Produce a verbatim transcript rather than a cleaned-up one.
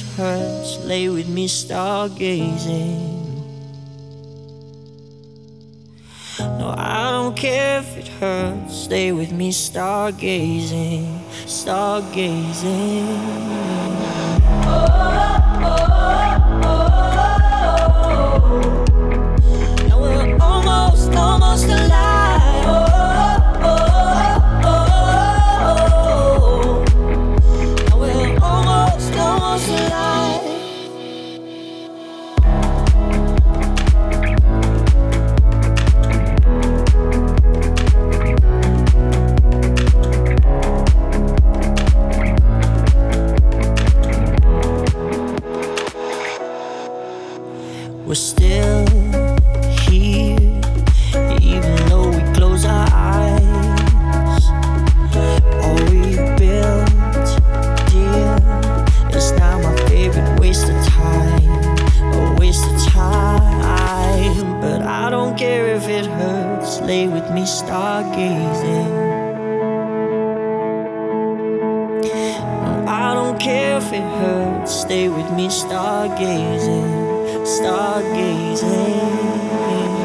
hurts, lay with me stargazing. No, I don't care if it hurts, stay with me stargazing, stargazing. Oh, oh, oh, oh. Now we're almost, almost alive. Oh, oh, oh, oh. Now we're almost, almost alive. We're still here, even though we close our eyes. All we built, dear, is now my favorite waste of time, a waste of time. But I don't care if it hurts, lay with me stargazing. I don't care if it hurts, stay with me stargazing, stargazing.